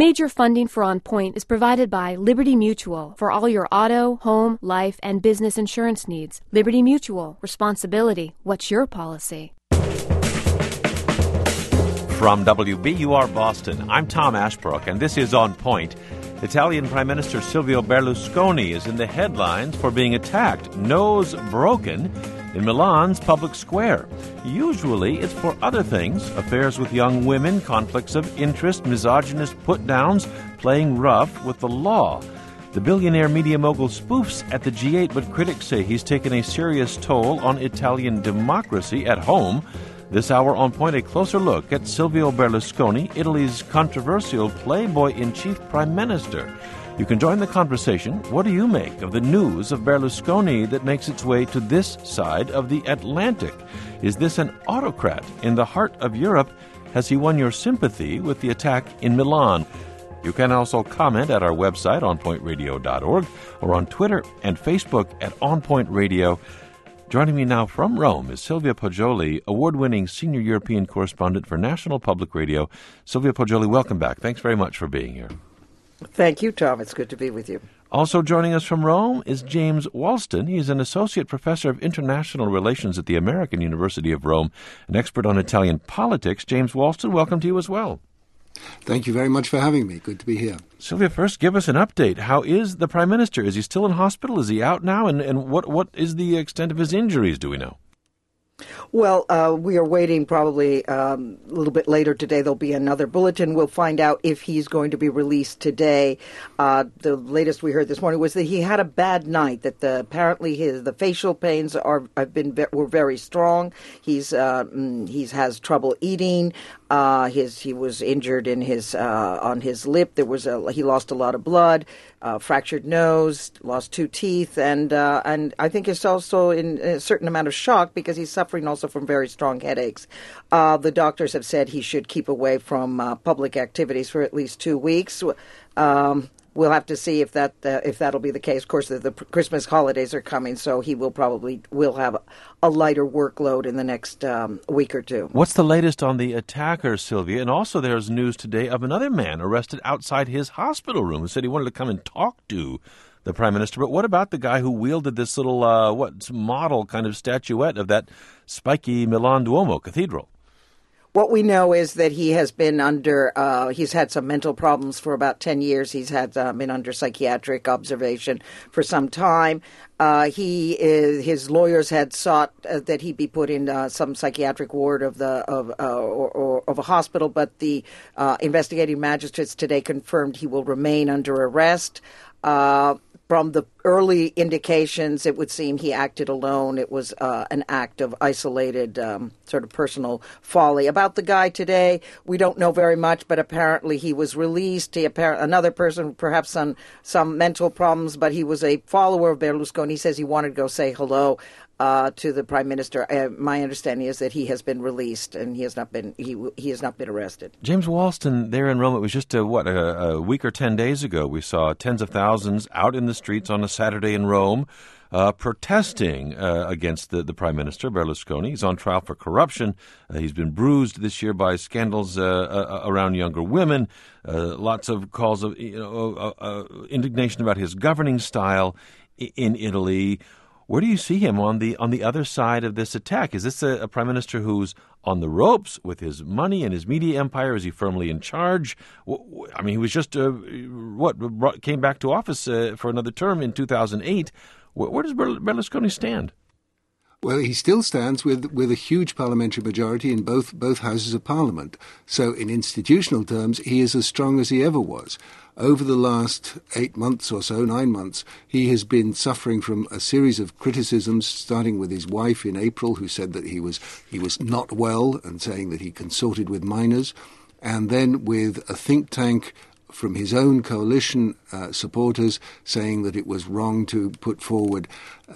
Major funding for On Point is provided by Liberty Mutual for all your auto, home, life, and business insurance needs. Liberty Mutual. Responsibility. What's your policy? From WBUR Boston, I'm Tom Ashbrook, and this is On Point. Italian Prime Minister Silvio Berlusconi is in the headlines for being attacked, nose broken, in Milan's public square. Usually it's for other things: affairs with young women, conflicts of interest, misogynist put-downs, playing rough with the law. The billionaire media mogul spoofs at the G8, but critics say he's taken a serious toll on Italian democracy at home. This hour on Point, a closer look at Silvio Berlusconi, Italy's controversial playboy-in-chief prime minister. You can join the conversation. What do you make of the news of Berlusconi that makes its way to this side of the Atlantic? Is this an autocrat in the heart of Europe? Has he won your sympathy with the attack in Milan? You can also comment at our website, onpointradio.org, or on Twitter and Facebook at onpointradio. Joining me now from Rome is Silvia Poggioli, award-winning senior European correspondent for National Public Radio. Silvia Poggioli, welcome back. Thanks very much for being here. Thank you, Tom. It's good to be with you. Also joining us from Rome is James Walston. He's an associate professor of international relations at the American University of Rome, an expert on Italian politics. James Walston, welcome to you as well. Thank you very much for having me. Good to be here. Sylvia, first, give us an update. How is the Prime Minister? Is he still in hospital? Is he out now? And what is the extent of his injuries, do we know? Well, we are waiting probably a little bit later today. There'll be another bulletin. We'll find out if he's going to be released today. The latest we heard this morning was that he had a bad night, that apparently the facial pains were very strong. He has trouble eating. He was injured in on his lip. He lost a lot of blood, fractured nose, lost 2 teeth, and I think he's also in a certain amount of shock because he's suffering also from very strong headaches. The doctors have said he should keep away from public activities for at least 2 weeks. We'll have to see if that'll be the case. Of course, the Christmas holidays are coming, so he will have a lighter workload in the next week or two. What's the latest on the attacker, Sylvia? And also there's news today of another man arrested outside his hospital room who said he wanted to come and talk to the Prime Minister. But what about the guy who wielded this little, model kind of statuette of that spiky Milan Duomo Cathedral? What we know is that he has been he's had some mental problems for about 10 years. He's been under psychiatric observation for some time. His lawyers had sought that he be put in some psychiatric ward of a hospital, but the investigating magistrates today confirmed he will remain under arrest. From the early indications, it would seem he acted alone. It was an act of isolated sort of personal folly. About the guy today, we don't know very much, but apparently he was released. Another person, perhaps some mental problems, but he was a follower of Berlusconi. He says he wanted to go say hello to the Prime Minister. My understanding is that he has been released and he has not been arrested. James Walston, there in Rome, it was just a week or 10 days ago. We saw tens of thousands out in the streets on a Saturday in Rome protesting against the Prime Minister, Berlusconi. He's on trial for corruption. He's been bruised this year by scandals around younger women. Lots of calls of indignation about his governing style in Italy. Where do you see him on the other side of this attack? Is this a prime minister who's on the ropes with his money and his media empire? Is he firmly in charge? I mean, he was just came back to office for another term in 2008. Where does Berlusconi stand? Well, he still stands with a huge parliamentary majority in both houses of parliament. So in institutional terms, he is as strong as he ever was. Over the last 8 months or so, 9 months, he has been suffering from a series of criticisms, starting with his wife in April, who said that he was not well and saying that he consorted with minors, and then with a think tank from his own coalition supporters saying that it was wrong to put forward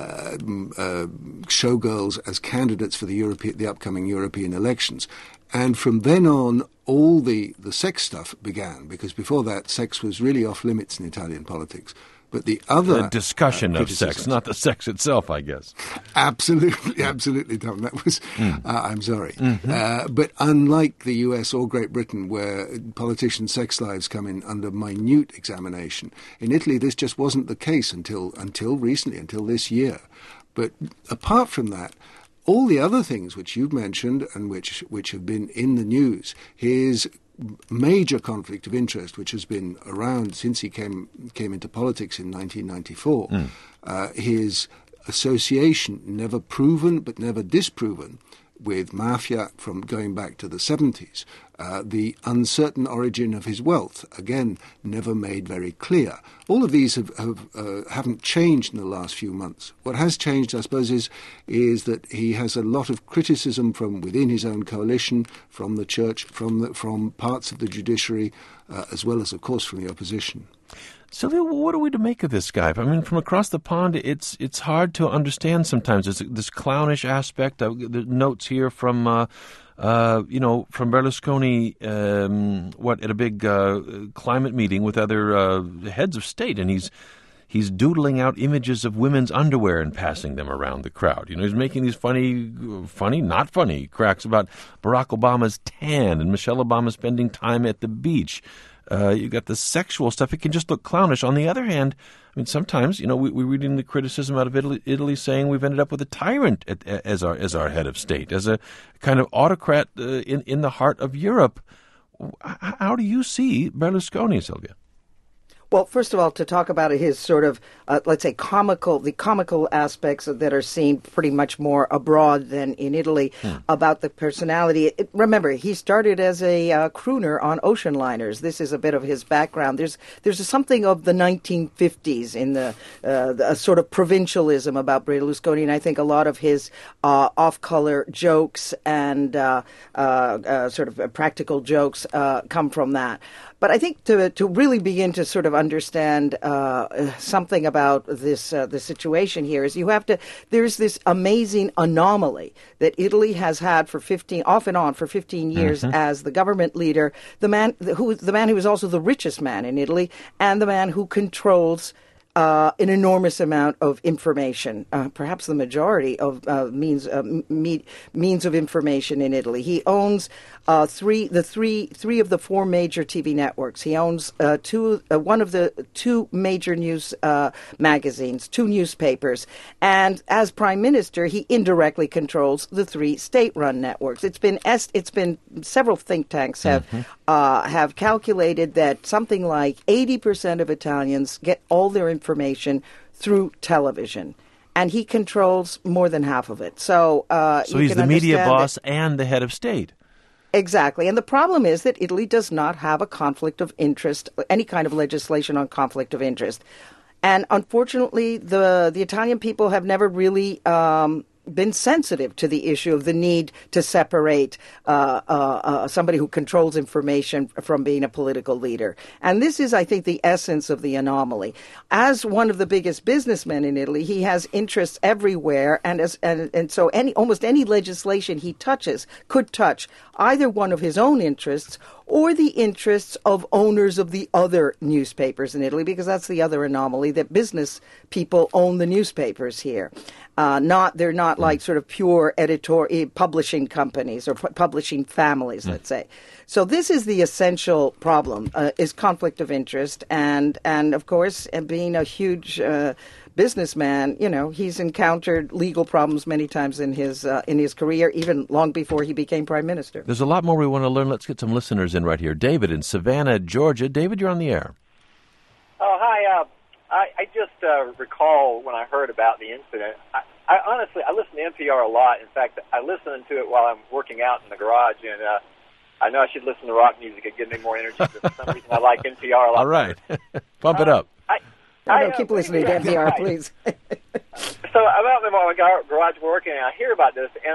showgirls as candidates for the upcoming European elections. And from then on, all the sex stuff began, because before that, sex was really off limits in Italian politics. But the other the discussion of sex, not the sex itself, I guess. Absolutely, Tom. That was. I'm sorry, but unlike the U.S. or Great Britain, where politicians' sex lives come in under minute examination, in Italy this just wasn't the case until recently, until this year. But apart from that, all the other things which you've mentioned and which have been in the news, his major conflict of interest, which has been around since he came into politics in 1994, his association, never proven but never disproven, with mafia from going back to the 70s, the uncertain origin of his wealth, again, never made very clear. All of these haven't changed in the last few months. What has changed, I suppose, is that he has a lot of criticism from within his own coalition, from the church, from parts of the judiciary, as well as, of course, from the opposition. Sylvia, what are we to make of this guy? I mean, from across the pond, it's hard to understand sometimes. There's this clownish aspect. The notes here from Berlusconi, at a big climate meeting with other heads of state, and he's doodling out images of women's underwear and passing them around the crowd. He's making these funny, not funny cracks about Barack Obama's tan and Michelle Obama spending time at the beach. You got the sexual stuff. It can just look clownish. On the other hand, I mean, sometimes, we're reading the criticism out of Italy saying we've ended up with a tyrant as our head of state, as a kind of autocrat in the heart of Europe. How do you see Berlusconi, Sylvia? Well, first of all, to talk about his sort of, let's say, the comical aspects that are seen pretty much more abroad than in Italy about the personality. Remember, he started as a crooner on ocean liners. This is a bit of his background. There's something of the 1950s in the sort of provincialism about Berlusconi, and I think a lot of his off-color jokes and sort of practical jokes come from that. But I think to really begin to sort of understand something about this the situation here is there's this amazing anomaly that Italy has had for 15 years as the government leader, the man who is also the richest man in Italy and the man who controls an enormous amount of information, perhaps the majority of means of information in Italy. He owns three of the four major TV networks. He owns one of the two major news magazines, two newspapers, and as prime minister, he indirectly controls the three state-run networks. It's been several think tanks have calculated that something like 80% of Italians get all their information through television, and he controls more than half of it. So he's the media boss and the head of state. Exactly. And the problem is that Italy does not have a conflict of interest, any kind of legislation on conflict of interest. And unfortunately, the Italian people have never really been sensitive to the issue of the need to separate somebody who controls information from being a political leader. And this is, I think, the essence of the anomaly. As one of the biggest businessmen in Italy, he has interests everywhere, and so almost any legislation he touches could touch either one of his own interests or the interests of owners of the other newspapers in Italy, because that's the other anomaly, that business people own the newspapers here. They're not like sort of pure publishing companies or publishing families, let's say. So this is the essential problem, is conflict of interest. And of course, being a huge businessman, he's encountered legal problems many times in his career, even long before he became prime minister. There's a lot more we want to learn. Let's get some listeners in right here. David in Savannah, Georgia. David, you're on the air. Oh, hi. I just recall when I heard about the incident. I honestly listen to NPR a lot. In fact, I listen to it while I'm working out in the garage, and I know I should listen to rock music. It gives me more energy, but for some reason I like NPR a lot. All right. Pump it up. Keep listening to NPR, please. So I'm out in my garage working, and I hear about this, and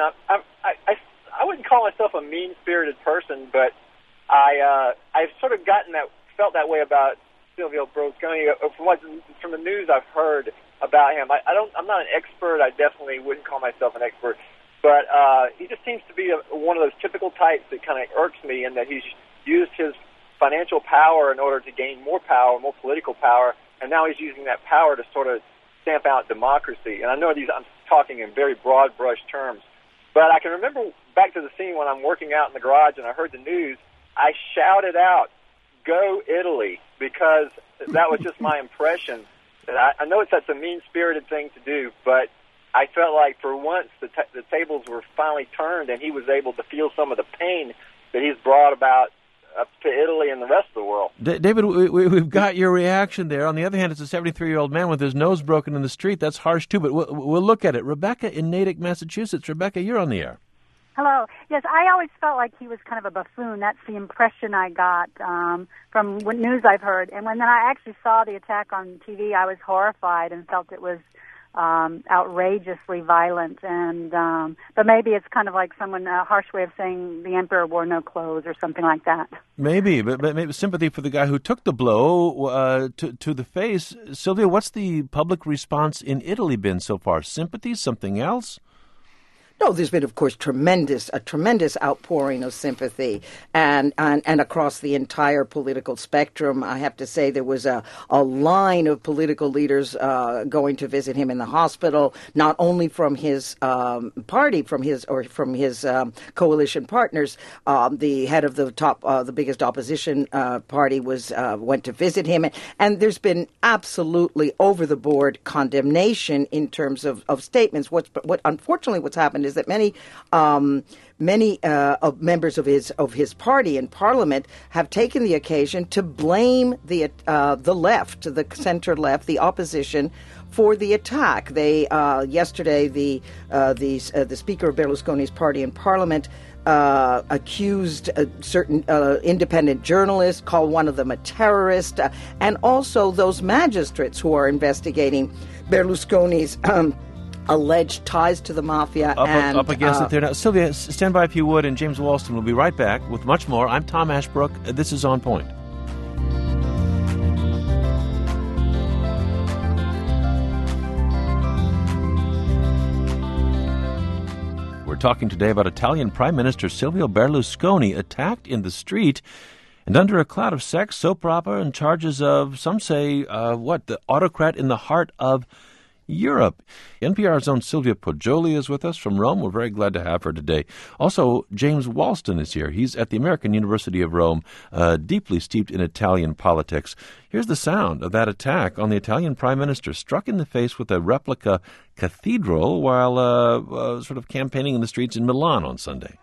I wouldn't call myself a mean-spirited person, but I've sort of felt that way about Silvio Berlusconi from the news I've heard about him. I'm not an expert. I definitely wouldn't call myself an expert, but he just seems to be one of those typical types that kind of irks me, in that he's used his financial power in order to gain more power, more political power, and now he's using that power to sort of stamp out democracy. And I know I'm talking in very broad brush terms, but I can remember back to the scene when I'm working out in the garage and I heard the news, I shouted out, "Go Italy," because that was just my impression. I know that's a mean-spirited thing to do, but I felt like for once the tables were finally turned and he was able to feel some of the pain that he's brought about up to Italy and the rest of the world. David, we've got your reaction there. On the other hand, it's a 73-year-old man with his nose broken in the street. That's harsh, too, but we'll look at it. Rebecca in Natick, Massachusetts. Rebecca, you're on the air. Hello. Yes, I always felt like he was kind of a buffoon. That's the impression I got from what news I've heard. And when then I actually saw the attack on TV, I was horrified and felt it was outrageously violent. And but maybe it's kind of like a harsh way of saying the emperor wore no clothes or something like that. Maybe, but maybe sympathy for the guy who took the blow to the face. Sylvia, what's the public response in Italy been so far? Sympathy, something else? No, there's been, of course, a tremendous outpouring of sympathy, and across the entire political spectrum. I have to say there was a line of political leaders going to visit him in the hospital, not only from his party, from his coalition partners. The head of the biggest opposition party went to visit him, and there's been absolutely over the board condemnation in terms of statements. Unfortunately what's happened is that many members of his party in Parliament have taken the occasion to blame the left, the center left, the opposition, for the attack. They yesterday the Speaker of Berlusconi's party in Parliament accused certain independent journalists, called one of them a terrorist, and also those magistrates who are investigating Berlusconi's alleged ties to the mafia. Up against it there now. Sylvia, stand by if you would, and James Walston will be right back with much more. I'm Tom Ashbrook. This is On Point. We're talking today about Italian Prime Minister Silvio Berlusconi, attacked in the street and under a cloud of sex, soap opera, and charges of, some say, the autocrat in the heart of Europe. NPR's own Sylvia Poggioli is with us from Rome. We're very glad to have her today. Also, James Walston is here. He's at the American University of Rome, deeply steeped in Italian politics. Here's the sound of that attack on the Italian Prime Minister, struck in the face with a replica cathedral while sort of campaigning in the streets in Milan on Sunday.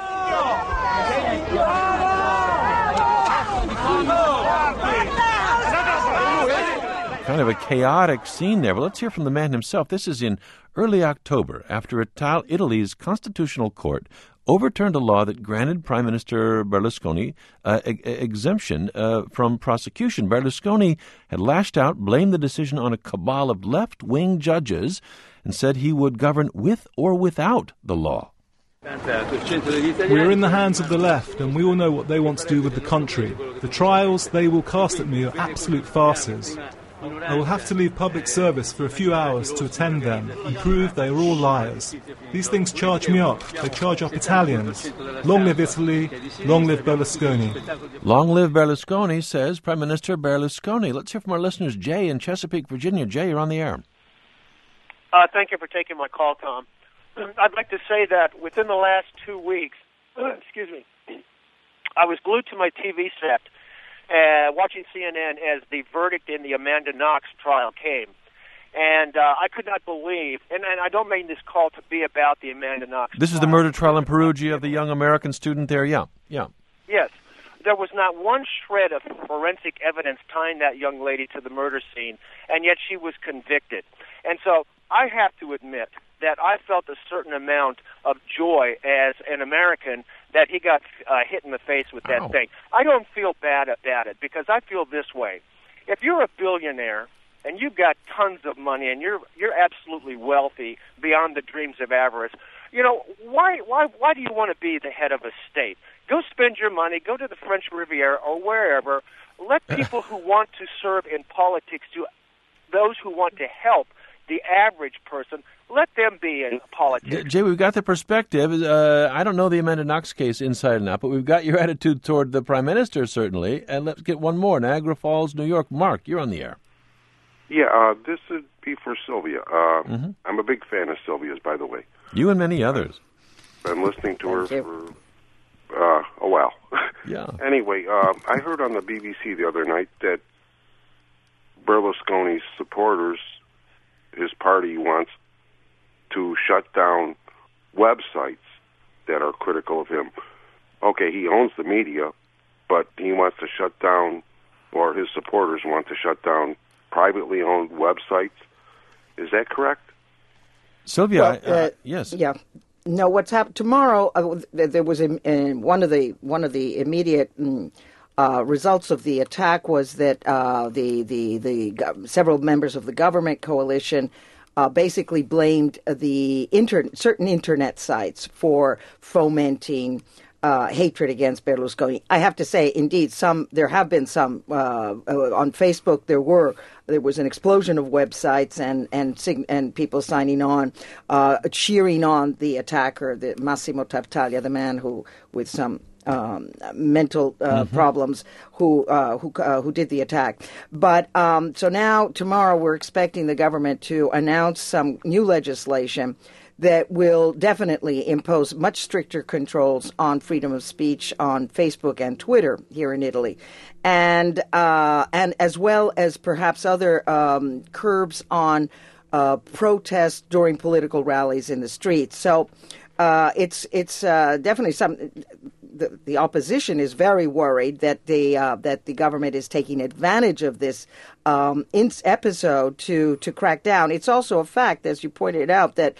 Kind of a chaotic scene there. But let's hear from the man himself. This is in early October, after Italy's constitutional court overturned a law that granted Prime Minister Berlusconi exemption from prosecution. Berlusconi had lashed out, blamed the decision on a cabal of left-wing judges, and said he would govern with or without the law. We're in the hands of the left, and we all know what they want to do with the country. The trials they will cast at me are absolute farces. I will have to leave public service for a few hours to attend them and prove they are all liars. These things charge me up. They charge up Italians. Long live Italy. Long live Berlusconi. Long live Berlusconi, says Prime Minister Berlusconi. Let's hear from our listeners. Jay in Chesapeake, Virginia. Jay, you're on the air. Thank you for taking my call, Tom. I'd like to say that within the last 2 weeks, I was glued to my TV set watching CNN as the verdict in the Amanda Knox trial came. And I could not believe, and I don't mean this call to be about the Amanda Knox This trial. is the murder trial in Perugia of the young American student there, yeah. Yes. There was not one shred of forensic evidence tying that young lady to the murder scene, and yet she was convicted. And so I have to admit that I felt a certain amount of joy as an American that he got hit in the face with that thing. I don't feel bad about it because I feel this way. If you're a billionaire and you've got tons of money and you're absolutely wealthy beyond the dreams of avarice, you know, why do you want to be the head of a state? Go spend your money, go to the French Riviera or wherever. Let people who want to serve in politics, those who want to help the average person, let them be in politics. Jay, we've got the perspective. I don't know the Amanda Knox case inside and out, but we've got your attitude toward the Prime Minister, certainly. And let's get one more. Niagara Falls, New York. Mark, you're on the air. Yeah, this would be for Sylvia. I'm a big fan of Sylvia's, by the way. You and many others. Been listening to her for a while. Yeah. Anyway, I heard on the BBC the other night that Berlusconi's supporters, his party, wants to shut down websites that are critical of him. Okay, he owns the media, but he wants to shut down, or his supporters want to shut down privately owned websites. Is that correct? Sylvia, yes. Yeah. No, what's happened tomorrow? There was one of the immediate results of the attack was that the several members of the government coalition basically blamed the certain internet sites for fomenting hatred against Berlusconi. I have to say, indeed, there have been some on Facebook. There was an explosion of websites and people signing on, cheering on the attacker, the Massimo Tartaglia, the man who with some mental problems who did the attack. But so now tomorrow we're expecting the government to announce some new legislation that will definitely impose much stricter controls on freedom of speech on Facebook and Twitter here in Italy, and as well as perhaps other curbs on protests during political rallies in the streets. So it's definitely something. The opposition is very worried that the government is taking advantage of this episode to crack down. It's also a fact, as you pointed out, that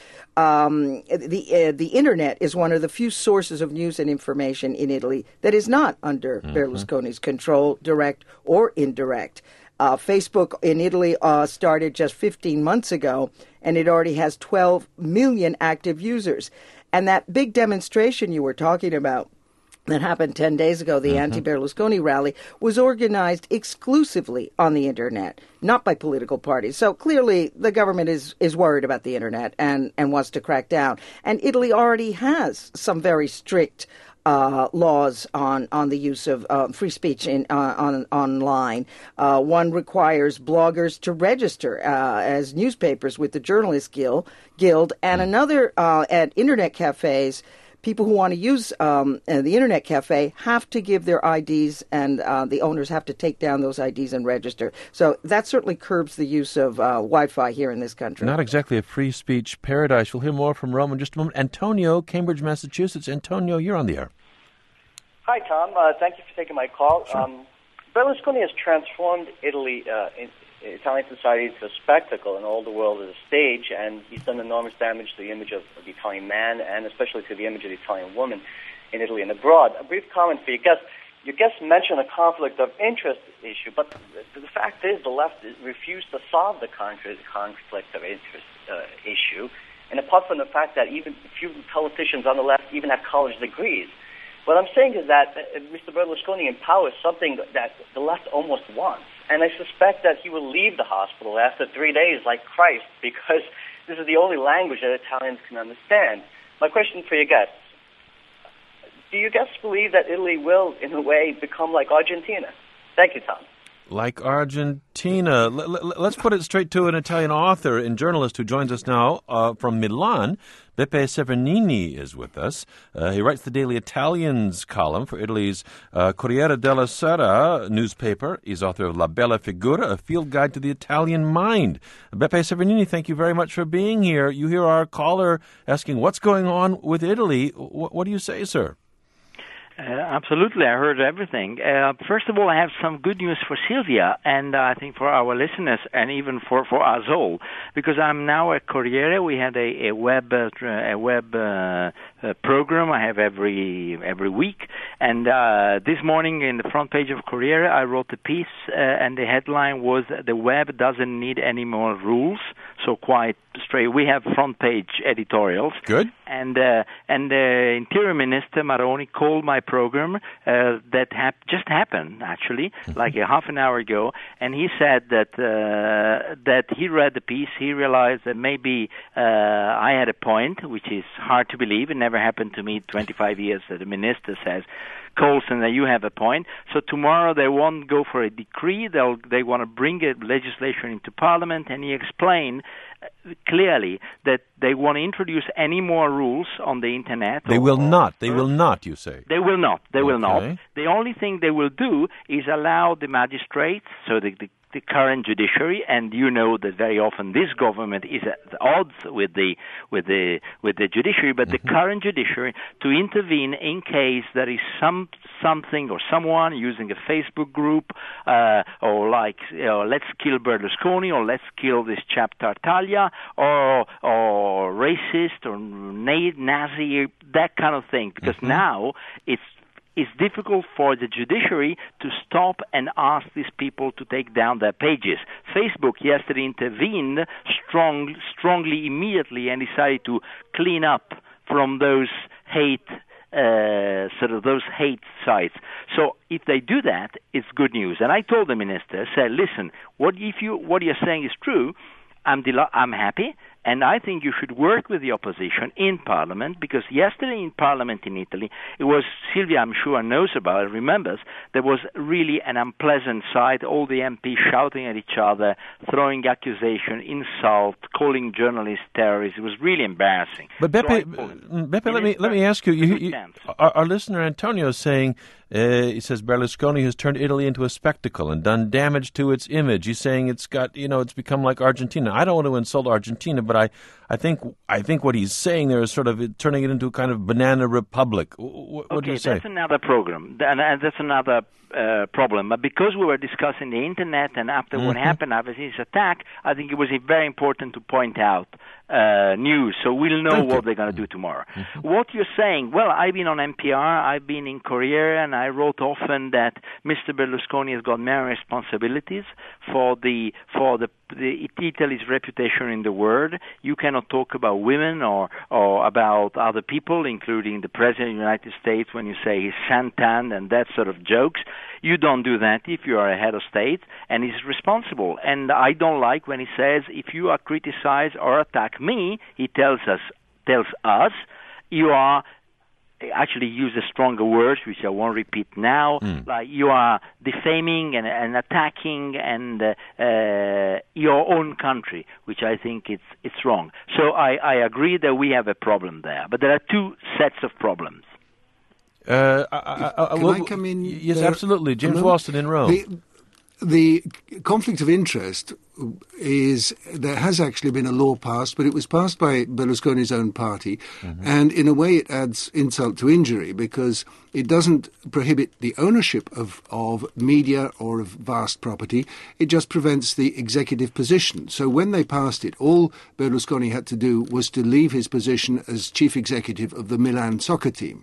the internet is one of the few sources of news and information in Italy that is not under Berlusconi's control, direct or indirect. Facebook in Italy started just 15 months ago, and it already has 12 million active users. And that big demonstration you were talking about that happened 10 days ago, the anti-Berlusconi rally, was organized exclusively on the internet, not by political parties. So clearly the government is worried about the internet and wants to crack down. And Italy already has some very strict laws on the use of free speech online. One requires bloggers to register as newspapers with the Journalists Guild, and another at internet cafes. People who want to use the internet cafe have to give their IDs, and the owners have to take down those IDs and register. So that certainly curbs the use of Wi-Fi here in this country. Not exactly a free speech paradise. We'll hear more from Rome in just a moment. Antonio, Cambridge, Massachusetts. Antonio, you're on the air. Hi, Tom. Thank you for taking my call. Sure. Berlusconi has transformed Italian society into a spectacle, and all the world is a stage, and he's done enormous damage to the image of the Italian man, and especially to the image of the Italian woman in Italy and abroad. A brief comment for your guest. Your guest mentioned a conflict of interest issue, but the fact is the left refused to solve the conflict of interest issue, and apart from the fact that even few politicians on the left even have college degrees. What I'm saying is that Mr. Berlusconi empowers something that the left almost wants. And I suspect that he will leave the hospital after 3 days like Christ, because this is the only language that Italians can understand. My question for you guests, do you guys believe that Italy will, in a way, become like Argentina? Thank you, Tom. Like Argentina. Let's put it straight to an Italian author and journalist who joins us now from Milan. Beppe Severnini is with us. He writes the Daily Italians column for Italy's Corriere della Sera newspaper. He's author of La Bella Figura, a field guide to the Italian mind. Beppe Severnini, thank you very much for being here. You hear our caller asking what's going on with Italy. What do you say, sir? Absolutely, I heard everything. First of all, I have some good news for Sylvia, and I think for our listeners, and even for us all, because I'm now at Corriere. We had a web program I have every week, and this morning in the front page of Corriere, I wrote a piece, and the headline was "The web doesn't need any more rules." So quite straight. We have front page editorials. Good. And the Interior Minister Maroni called my program that just happened, actually, like a half an hour ago, and he said that he read the piece, he realized that maybe I had a point, which is hard to believe. It never happened to me 25 years that a minister says, Colson, that you have a point. So tomorrow they won't go for a decree. They want to bring a legislation into Parliament, and he explained clearly that they want to introduce any more rules on the internet. They will not. They will not, you say. They will not. They will not. Okay. The only thing they will do is allow the magistrates, so the current judiciary, and you know that very often this government is at odds with the judiciary, but the current judiciary to intervene in case there is something or someone using a Facebook group or like let's kill Berlusconi or let's kill this chap Tartaglia or racist or Nazi, that kind of thing, because now it's difficult for the judiciary to stop and ask these people to take down their pages. Facebook yesterday intervened strongly, immediately, and decided to clean up from those hate sites. So if they do that, it's good news. And I told the minister, said, listen, what you're saying is true. I'm happy, and I think you should work with the opposition in Parliament, because yesterday in Parliament in Italy, it was, Silvia I'm sure knows about it, remembers, there was really an unpleasant sight, all the MPs shouting at each other, throwing accusation, insult, calling journalists terrorists. It was really embarrassing. But Beppe, let me ask you, our listener Antonio is saying, he says Berlusconi has turned Italy into a spectacle and done damage to its image. He's saying it's become like Argentina. I don't want to insult Argentina, but I think what he's saying there is sort of turning it into a kind of banana republic. What do you say? That's another program, and that's another problem. But because we were discussing the internet, and after what happened after this attack, I think it was very important to point out news, so we'll know what they're going to do tomorrow. What you're saying, well, I've been on NPR, I've been in Corriere, and I wrote often that Mr. Berlusconi has got many responsibilities for Italy's reputation in the world. You cannot talk about women or about other people, including the President of the United States, when you say he's suntan and that sort of jokes. You don't do that if you are a head of state, and he's responsible. And I don't like when he says, if you are criticized or attack me, he tells us, you are, actually use a stronger words, which I won't repeat now, like you are defaming and attacking and your own country, which I think it's wrong. So I agree that we have a problem there, but there are two sets of problems. Can I come in? Yes, absolutely. James Walston in Rome. The conflict of interest is, there has actually been a law passed, but it was passed by Berlusconi's own party, and in a way it adds insult to injury, because it doesn't prohibit the ownership of media or of vast property, it just prevents the executive position. So when they passed it, all Berlusconi had to do was to leave his position as chief executive of the Milan soccer team.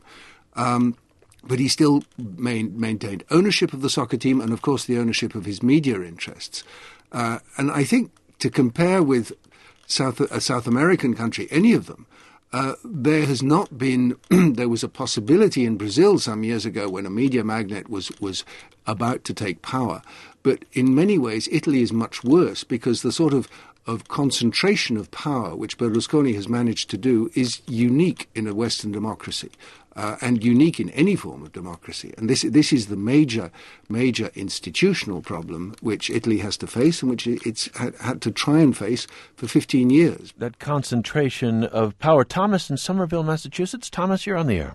But he still maintained ownership of the soccer team and, of course, the ownership of his media interests. And I think to compare with a South American country, any of them, there has not been there was a possibility in Brazil some years ago when a media magnate was about to take power. But in many ways, Italy is much worse, because the sort of concentration of power which Berlusconi has managed to do is unique in a Western democracy. And unique in any form of democracy. And this is the major institutional problem which Italy has to face, and which it's had to try and face for 15 years. That concentration of power. Thomas in Somerville, Massachusetts. Thomas, you're on the air.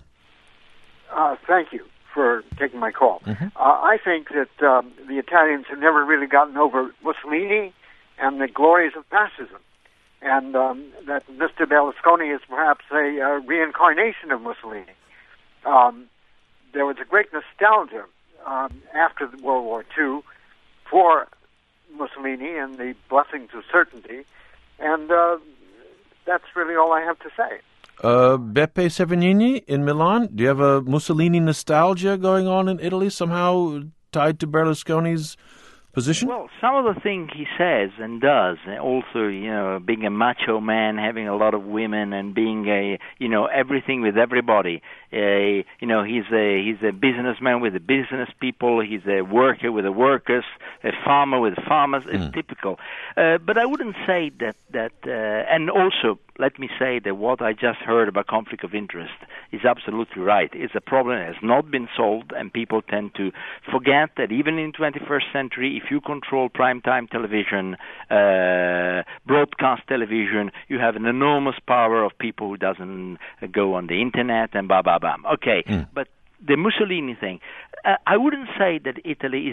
Thank you for taking my call. I think that the Italians have never really gotten over Mussolini and the glories of fascism. And that Mr. Berlusconi is perhaps a reincarnation of Mussolini. There was a great nostalgia after World War II for Mussolini and the blessings of certainty, and that's really all I have to say. Beppe Severgnini in Milan, do you have a Mussolini nostalgia going on in Italy, somehow tied to Berlusconi's position? Well, some of the things he says and does, and also, being a macho man, having a lot of women, and being everything with everybody, He's a businessman with the business people. He's a worker with the workers, a farmer with the farmers. It's typical. But I wouldn't say that. And also, let me say that what I just heard about conflict of interest is absolutely right. It's a problem that has not been solved, and people tend to forget that even in the 21st century, if you control primetime television, broadcast television, you have an enormous power of people who doesn't go on the internet and blah, blah, blah. Okay, but the Mussolini thing, I wouldn't say that Italy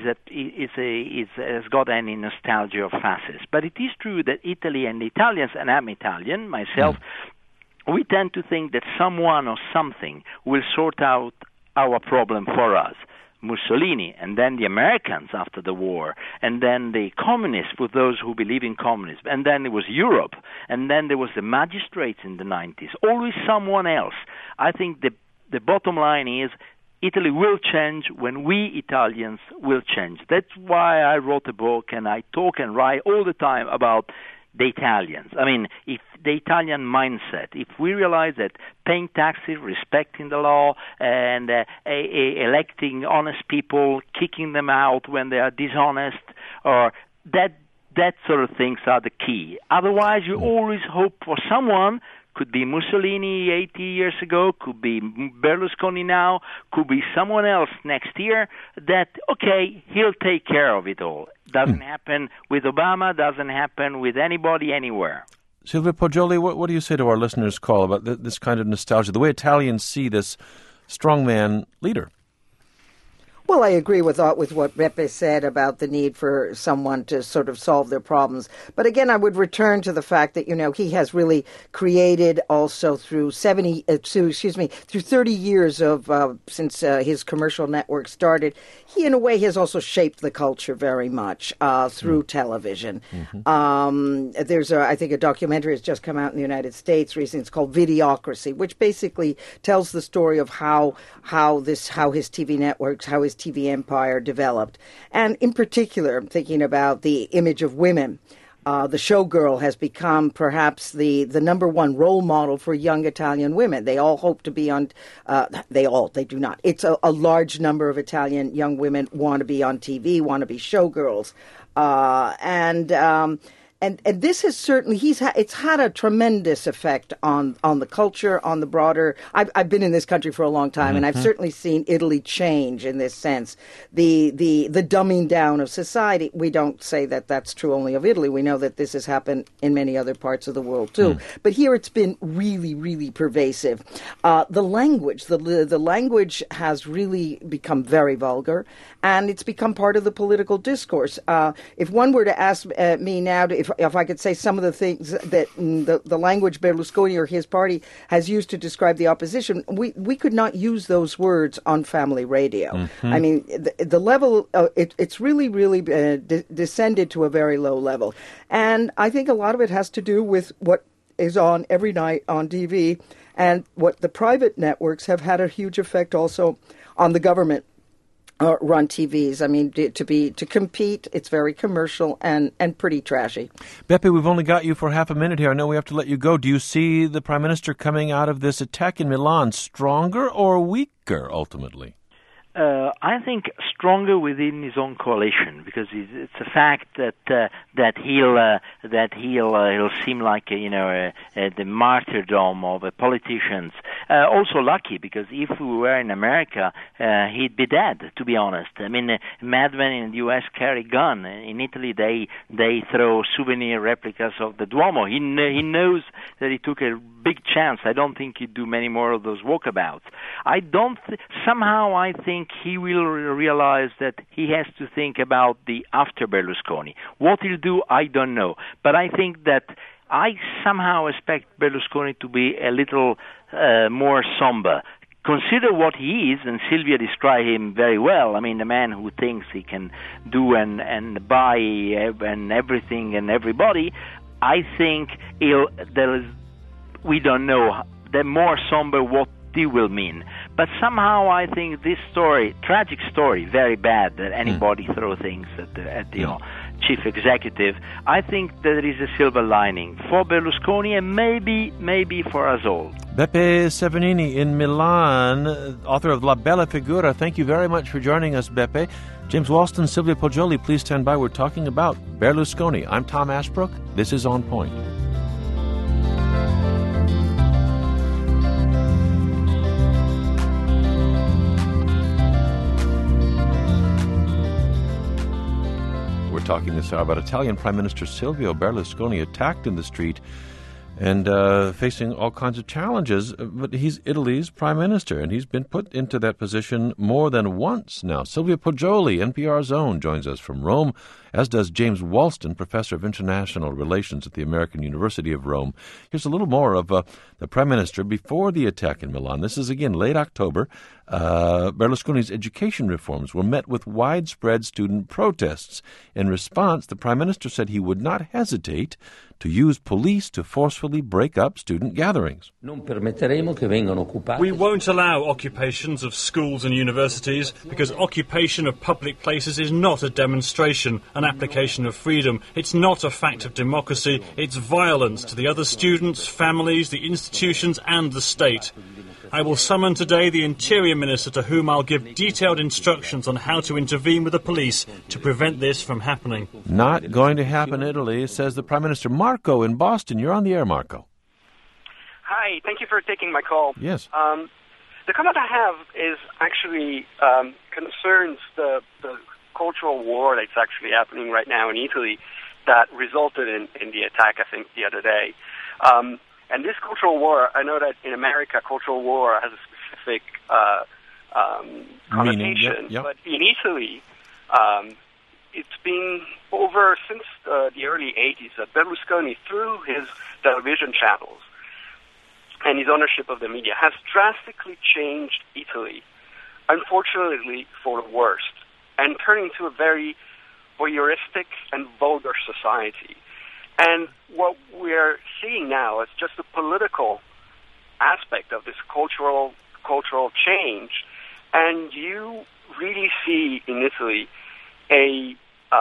has got any nostalgia of fascists, but it is true that Italy and the Italians, and I'm Italian myself, we tend to think that someone or something will sort out our problem for us. Mussolini, and then the Americans after the war, and then the communists for those who believe in communism, and then there was Europe, and then there was the magistrates in the 90s, always someone else. I think the bottom line is Italy will change when we Italians will change. That's why I wrote a book, and I talk and write all the time about the Italians. I mean, if the Italian mindset, if we realize that paying taxes, respecting the law, and electing honest people, kicking them out when they are dishonest, or that sort of things are the key. Otherwise, you always hope for someone. Could be Mussolini 80 years ago, could be Berlusconi now, could be someone else next year, that, okay, he'll take care of it all. Doesn't happen with Obama, doesn't happen with anybody anywhere. Silvia Poggioli, what do you say to our listeners' call about this kind of nostalgia, the way Italians see this strongman leader? Well, I agree with what Beppe said about the need for someone to sort of solve their problems. But again, I would return to the fact that, he has really created also through 30 years of since his commercial network started, he in a way has also shaped the culture very much through television. There's I think a documentary has just come out in the United States recently. It's called Videocracy, which basically tells the story of how his TV networks, how his TV empire developed. And in particular, I'm thinking about the image of women. The showgirl has become perhaps the number one role model for young Italian women. They all hope to be on, they do not. It's a large number of Italian young women want to be on TV, want to be showgirls. And this has certainly it's had a tremendous effect on the culture, on the broader. I've been in this country for a long time, and I've certainly seen Italy change in this sense. The dumbing down of society. We don't say that that's true only of Italy. We know that this has happened in many other parts of the world too. But here it's been really, really pervasive. The language has really become very vulgar, and it's become part of the political discourse. If one were to ask me now if I could say some of the things that the language Berlusconi or his party has used to describe the opposition, we could not use those words on family radio. I mean, the level, it's really, really descended to a very low level. And I think a lot of it has to do with what is on every night on TV, and what the private networks have had a huge effect also on the government. Run TVs. I mean, to compete, it's very commercial and pretty trashy. Beppe, we've only got you for half a minute here. I know we have to let you go. Do you see the Prime Minister coming out of this attack in Milan stronger or weaker, ultimately? I think stronger within his own coalition, because it's a fact that he'll seem like the martyrdom of politicians. Also lucky, because if we were in America, he'd be dead. To be honest, I mean, madmen in the U.S. carry gun. In Italy, they throw souvenir replicas of the Duomo. He knows that he took a big chance. I don't think he'd do many more of those walkabouts. Somehow I think he will realize that he has to think about the after Berlusconi. What he'll do, I don't know. But I think that I somehow expect Berlusconi to be a little more somber. Consider what he is, and Silvia described him very well. I mean, the man who thinks he can do and buy and everything and everybody. I think we don't know. The more somber what he will mean. But somehow I think this story, tragic story, very bad that anybody throw things at the chief executive, I think that there is a silver lining for Berlusconi and maybe for us all. Beppe Severnini in Milan, author of La Bella Figura. Thank you very much for joining us, Beppe. James Walston, Silvia Poggioli, please stand by. We're talking about Berlusconi. I'm Tom Ashbrook. This is On Point. We're talking this hour about Italian Prime Minister Silvio Berlusconi, attacked in the street and facing all kinds of challenges. But he's Italy's prime minister, and he's been put into that position more than once now. Silvia Poggioli, NPR's own, joins us from Rome, as does James Walston, professor of international relations at the American University of Rome. Here's a little more of the prime minister before the attack in Milan. This is, again, late October. Berlusconi's education reforms were met with widespread student protests. In response, the prime minister said he would not hesitate to use police to forcefully break up student gatherings. We won't allow occupations of schools and universities because occupation of public places is not a demonstration, an application of freedom. It's not a fact of democracy. It's violence to the other students, families, the institutions and the state. I will summon today the Interior Minister, to whom I'll give detailed instructions on how to intervene with the police to prevent this from happening. Not going to happen in Italy, says the Prime Minister. Marco in Boston. You're on the air, Marco. Hi, thank you for taking my call. Yes. The comment I have is actually concerns the cultural war that's actually happening right now in Italy that resulted in the attack, I think, the other day. And this cultural war, I know that in America, cultural war has a specific connotation, but in Italy, it's been over since the early 80s that Berlusconi, through his television channels and his ownership of the media, has drastically changed Italy, unfortunately for the worst, and turning into a very voyeuristic and vulgar society. And what we're seeing now is just the political aspect of this cultural change, and you really see in Italy a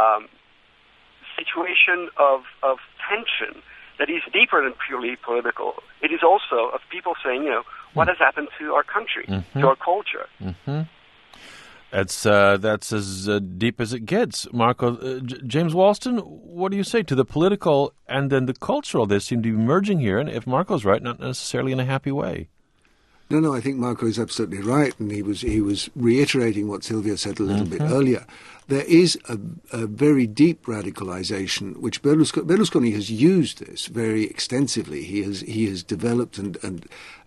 situation of tension that is deeper than purely political. It is also of people saying, what has happened to our country, to our culture? Mm-hmm. That's as deep as it gets, Marco. James Walston, what do you say to the political and then the cultural? They seem to be merging here, and if Marco's right, not necessarily in a happy way. No, I think Marco is absolutely right, and he was reiterating what Silvia said a little bit earlier. There is a very deep radicalization, which Berlusconi has used this very extensively. He has developed and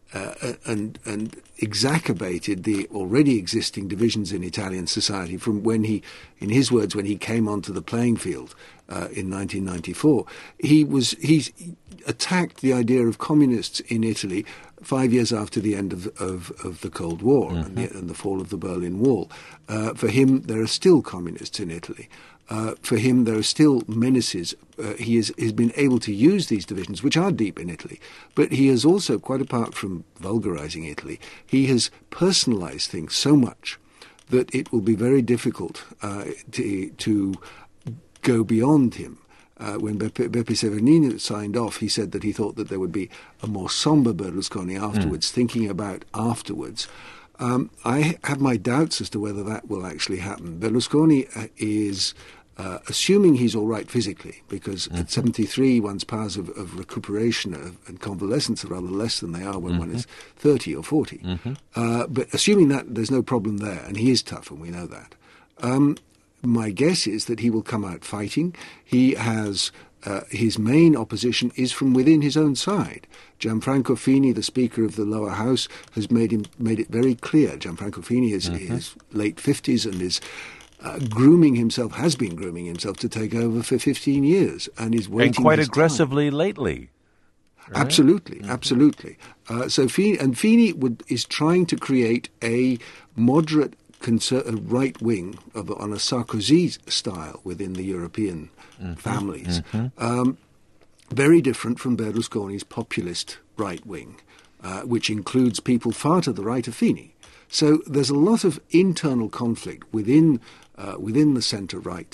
exacerbated the already existing divisions in Italian society from when he, in his words, when he came onto the playing field in 1994. He's attacked the idea of communists in Italy 5 years after the end of the Cold War and the fall of the Berlin Wall. For him, there are still communists in Italy. For him, there are still menaces. He has been able to use these divisions, which are deep in Italy, but he has also, quite apart from vulgarizing Italy, he has personalized things so much that it will be very difficult to go beyond him. When Beppe Severnini signed off, he said that he thought that there would be a more somber Berlusconi afterwards, thinking about afterwards. I have my doubts as to whether that will actually happen. Berlusconi is assuming he's all right physically, because at 73, one's powers of recuperation and convalescence are rather less than they are when one is 30 or 40. But assuming that, there's no problem there, and he is tough, and we know that. My guess is that he will come out fighting. He has his main opposition is from within his own side. Gianfranco Fini, the Speaker of the Lower House, has made it very clear. Gianfranco Fini is his late 50s and is has been grooming himself to take over for 15 years, and is waiting. And quite aggressively lately. Right? Absolutely. So Fini is trying to create a moderate right wing on a Sarkozy style within the European families. Very different from Berlusconi's populist right wing, which includes people far to the right of Fini. So there's a lot of internal conflict within the centre right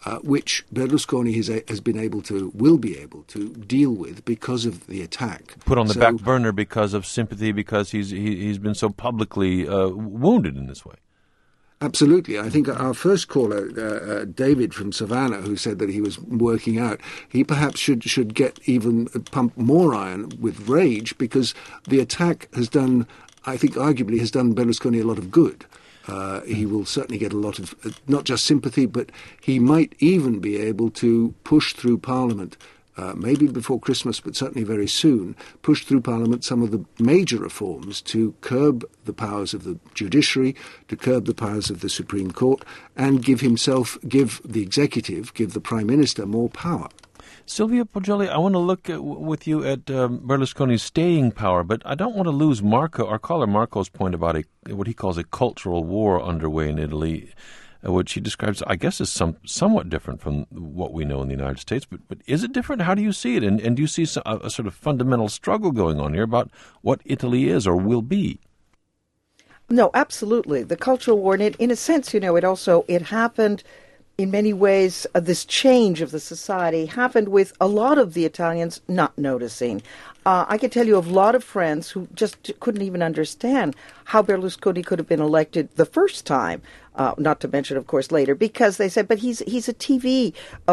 which Berlusconi will be able to deal with because of the attack. Put on the back burner because of sympathy, because he's been so publicly wounded in this way. Absolutely. I think our first caller, David from Savannah, who said that he was working out, he perhaps should get even pump more iron with rage, because the attack arguably has done Berlusconi a lot of good. He will certainly get a lot of, not just sympathy, but he might even be able to push through Parliament, maybe before Christmas, but certainly very soon, push through Parliament some of the major reforms to curb the powers of the judiciary, to curb the powers of the Supreme Court, and give the executive, give the Prime Minister more power. Silvia Poggioli, I want to look with you at Berlusconi's staying power, but I don't want to lose our caller Marco's point about what he calls a cultural war underway in Italy, which he describes, I guess, as somewhat different from what we know in the United States. But is it different? How do you see it? And do you see a sort of fundamental struggle going on here about what Italy is or will be? No, absolutely. The cultural war, and in a sense, it happened in many ways. This change of the society happened with a lot of the Italians not noticing. I can tell you of a lot of friends who just couldn't even understand how Berlusconi could have been elected the first time, not to mention, of course, later, because they said, but he's a TV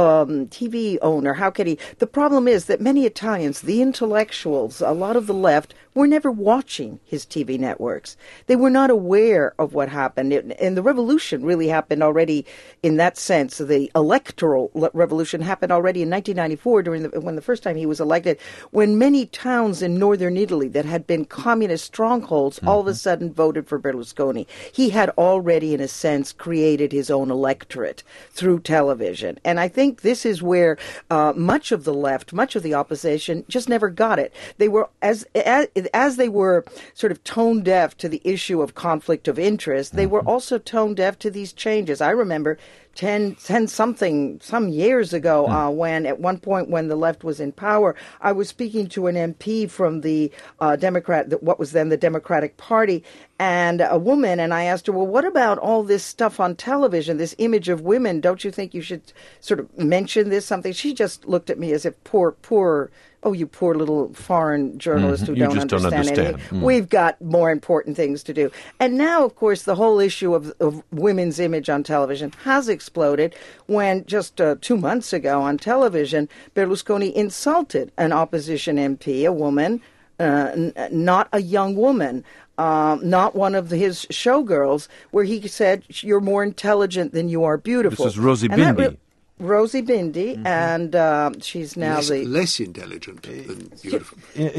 owner. How can he? The problem is that many Italians, the intellectuals, a lot of the left, were never watching his TV networks. They were not aware of what happened. And the revolution really happened already in that sense. The electoral revolution happened already in 1994 when the first time he was elected, when many towns in northern Italy that had been communist strongholds all of a sudden voted for Berlusconi. He had already, in a sense, created his own electorate through television. And I think this is where much of the left, much of the opposition just never got it. They were, as they were sort of tone deaf to the issue of conflict of interest, they were also tone deaf to these changes. I remember 10 some years ago, when at one point when the left was in power, I was speaking to an MP from the what was then the Democratic Party, and a woman, and I asked her, well, what about all this stuff on television, this image of women? Don't you think you should sort of mention this something? She just looked at me as if you poor little foreign journalist who don't understand anything. We've got more important things to do. And now, of course, the whole issue of women's image on television has exploded when just 2 months ago on television, Berlusconi insulted an opposition MP, a woman, not a young woman, not one of his showgirls, where he said, you're more intelligent than you are beautiful. This is Rosie Bindi. Rosie Bindi, and she's now less intelligent than beautiful.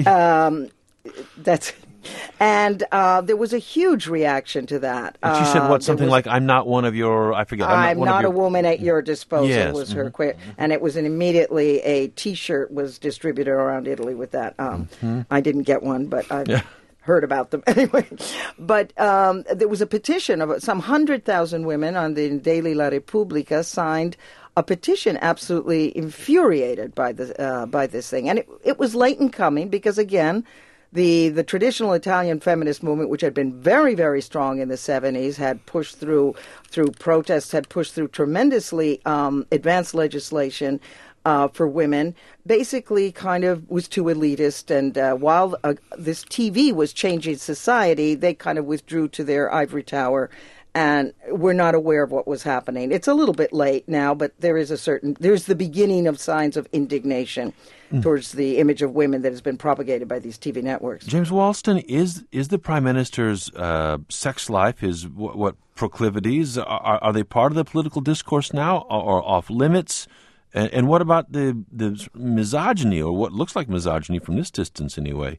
That's, and there was a huge reaction to that. And she said something like, "I'm not one of your." I forget. I'm not a woman at your disposal. Yes. Was her quip, and it was immediately a T-shirt was distributed around Italy with that. I didn't get one, but I. Heard about them anyway. But there was a petition of some 100,000 women on the daily La Repubblica signed a petition absolutely infuriated by this thing. And it was late in coming because, again, the traditional Italian feminist movement, which had been very, very strong in the 70s, had pushed through protests, had pushed through tremendously advanced legislation for women, basically kind of was too elitist. And while this TV was changing society, they kind of withdrew to their ivory tower and were not aware of what was happening. It's a little bit late now, but there's the beginning of signs of indignation towards the image of women that has been propagated by these TV networks. James Walston, is the Prime Minister's sex life, his what proclivities, are they part of the political discourse now or off limits? And what about the misogyny, or what looks like misogyny from this distance anyway?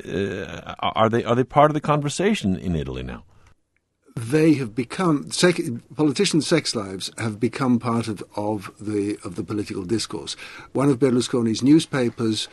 Are they part of the conversation in Italy now? They have become politicians' sex lives have become part of the political discourse. One of Berlusconi's newspapers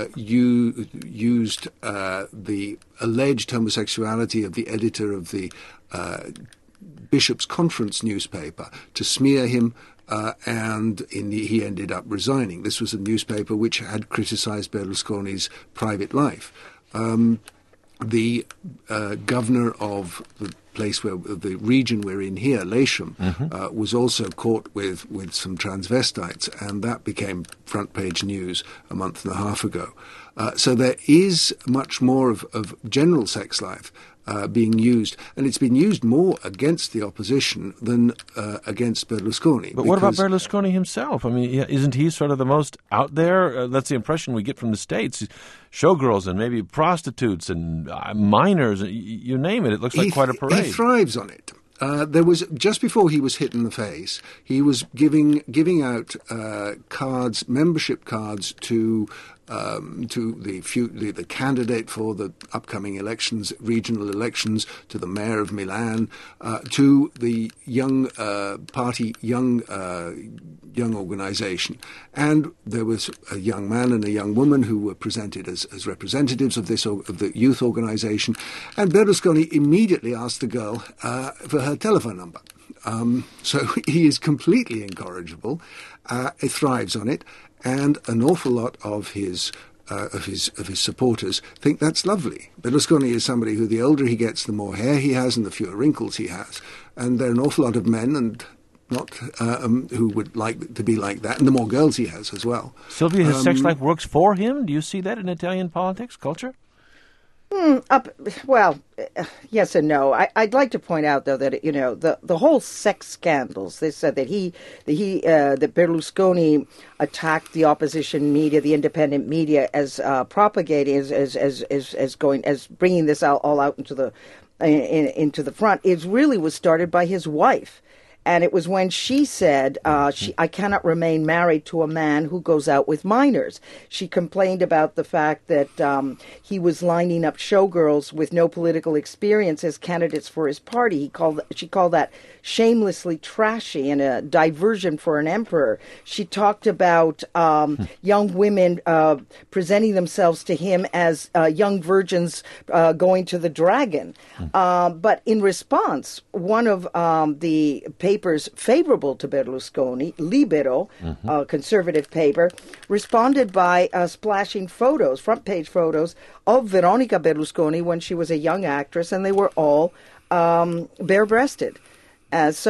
used the alleged homosexuality of the editor of the Bishop's Conference newspaper to smear him. And he ended up resigning. This was a newspaper which had criticized Berlusconi's private life. The governor of the place where the region we're in here, Lewisham, was also caught with some transvestites, and that became front page news a month and a half ago. So there is much more of general sex life being used, and it's been used more against the opposition than against Berlusconi. But what about Berlusconi himself? I mean, isn't he sort of the most out there? That's the impression we get from the States. Showgirls and maybe prostitutes and minors, you name it. It looks like quite a parade. He thrives on it. There was, just before he was hit in the face, he was giving out cards, membership cards to the candidate for the upcoming elections, regional elections, to the mayor of Milan, to the young organization. And there was a young man and a young woman who were presented as representatives of the youth organization. And Berlusconi immediately asked the girl for her telephone number. So he is completely incorrigible. He thrives on it. And an awful lot of his supporters think that's lovely. Berlusconi is somebody who, the older he gets, the more hair he has and the fewer wrinkles he has. And there are an awful lot of men and not who would like to be like that, and the more girls he has as well. Sylvia, his sex life works for him? Do you see that in Italian politics, culture? Well, yes and no. I'd like to point out, though, that the whole sex scandals. They said that that Berlusconi attacked the opposition media, the independent media, as propagating, as bringing this all out into the front. It really was started by his wife. And it was when she said, I cannot remain married to a man who goes out with minors. She complained about the fact that he was lining up showgirls with no political experience as candidates for his party. She called that shamelessly trashy and a diversion for an emperor. She talked about young women presenting themselves to him as young virgins going to the dragon. But in response, one of the papers favorable to Berlusconi, Libero, a conservative paper, responded by splashing photos, front-page photos, of Veronica Berlusconi when she was a young actress, and they were all bare-breasted. There's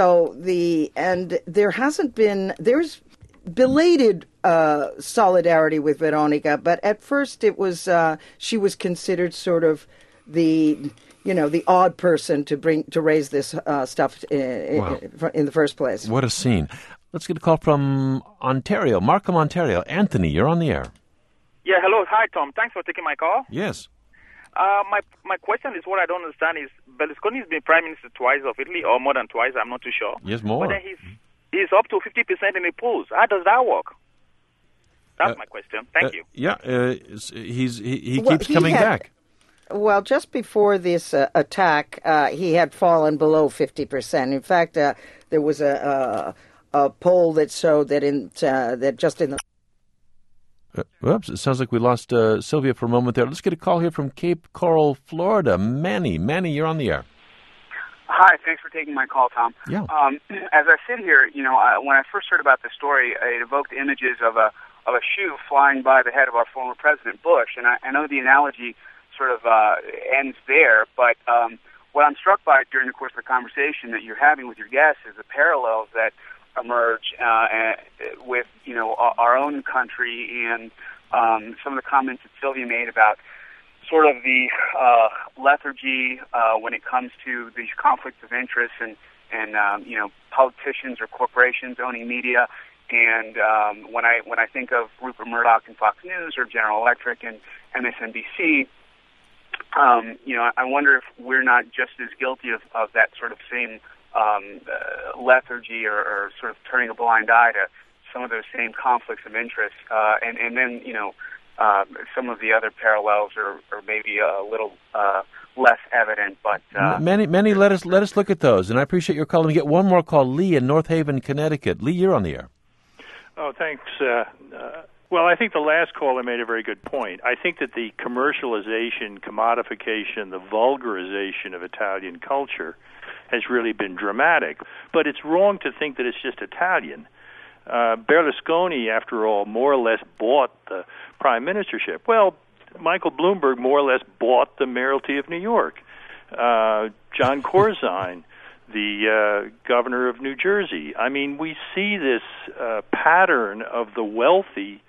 belated solidarity with Veronica, but at first it was she was considered sort of the odd person to raise this stuff in the first place. What a scene. Let's get a call from Ontario, Markham, Ontario. Anthony, you're on the air. Yeah, hello. Hi, Tom. Thanks for taking my call. Yes. My question is, what I don't understand is, Berlusconi has been prime minister twice of Italy, or more than twice, I'm not too sure. Yes, more. But then he's up to 50% in the polls. How does that work? That's my question. Thank you. He keeps coming back. Well, just before this attack, he had fallen below 50%. In fact, there was a poll that showed that just in the... Whoops, it sounds like we lost Sylvia for a moment there. Let's get a call here from Cape Coral, Florida. Manny, you're on the air. Hi, thanks for taking my call, Tom. Yeah. As I sit here, when I first heard about the story, it evoked images of a shoe flying by the head of our former President Bush, and I know the analogy sort of ends there, but what I'm struck by during the course of the conversation that you're having with your guests is the parallels that emerge with our own country and some of the comments that Sylvia made about sort of the lethargy when it comes to these conflicts of interest and politicians or corporations owning media. And when I think of Rupert Murdoch and Fox News or General Electric and MSNBC, I wonder if we're not just as guilty of that sort of same lethargy or sort of turning a blind eye to some of those same conflicts of interest. And then, some of the other parallels are maybe a little less evident. But Manny, let us look at those. And I appreciate your call. Let me get one more call. Lee in North Haven, Connecticut. Lee, you're on the air. Oh, thanks. Well, I think the last caller made a very good point. I think that the commercialization, commodification, the vulgarization of Italian culture has really been dramatic. But it's wrong to think that it's just Italian. Berlusconi, after all, more or less bought the prime ministership. Well, Michael Bloomberg more or less bought the mayoralty of New York. John Corzine, the governor of New Jersey. I mean, we see this pattern of the wealthy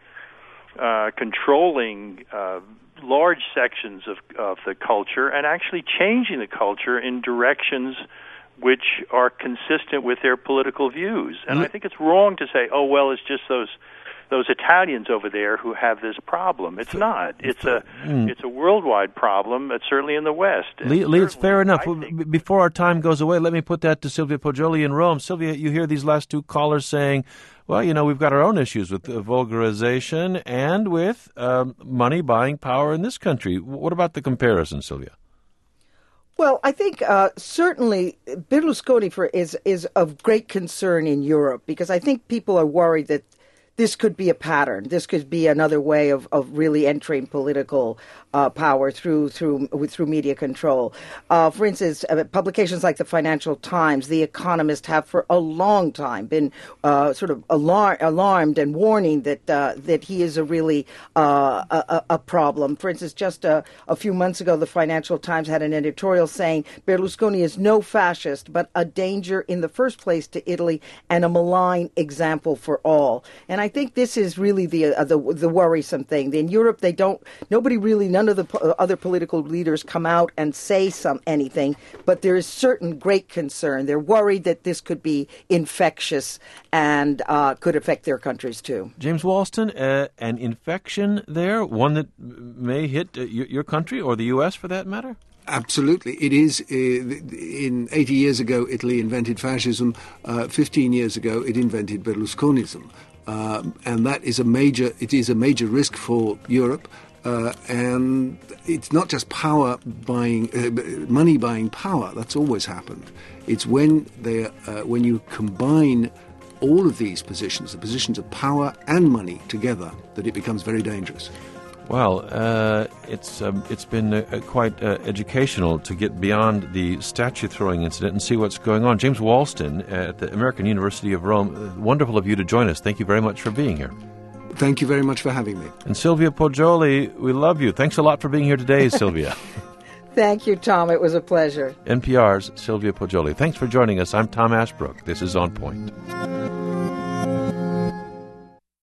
controlling large sections of the culture and actually changing the culture in directions which are consistent with their political views. And I think it's wrong to say, oh, well, it's just those Italians over there who have this problem. It's not. It's a worldwide problem, certainly in the West. Lee, it's fair enough. Before our time goes away, let me put that to Silvia Poggioli in Rome. Silvia, you hear these last two callers saying, well, we've got our own issues with vulgarization and with money buying power in this country. What about the comparison, Silvia? Well, I think certainly Berlusconi is of great concern in Europe, because I think people are worried that this could be a pattern. This could be another way of really entering political power through media control. For instance, publications like the Financial Times, The Economist have for a long time been sort of alarmed and warning that he is a really a problem. For instance, just a few months ago, the Financial Times had an editorial saying Berlusconi is no fascist, but a danger in the first place to Italy and a malign example for all. And I think this is really the worrisome thing. In Europe, none of the other political leaders come out and say anything, but there is certain great concern. They're worried that this could be infectious and could affect their countries too. James Walston, an infection there, one that may hit your country or the U.S. for that matter? Absolutely. It is. In 80 years ago, Italy invented fascism. 15 years ago, it invented Berlusconism. And that is a major risk for Europe. And it's not just money buying power. That's always happened. It's when you combine all of these positions, the positions of power and money together, that it becomes very dangerous. Well, it's been quite educational to get beyond the statue-throwing incident and see what's going on. James Walston at the American University of Rome, wonderful of you to join us. Thank you very much for being here. Thank you very much for having me. And Silvia Poggioli, we love you. Thanks a lot for being here today, Silvia. Thank you, Tom. It was a pleasure. NPR's Silvia Poggioli. Thanks for joining us. I'm Tom Ashbrook. This is On Point.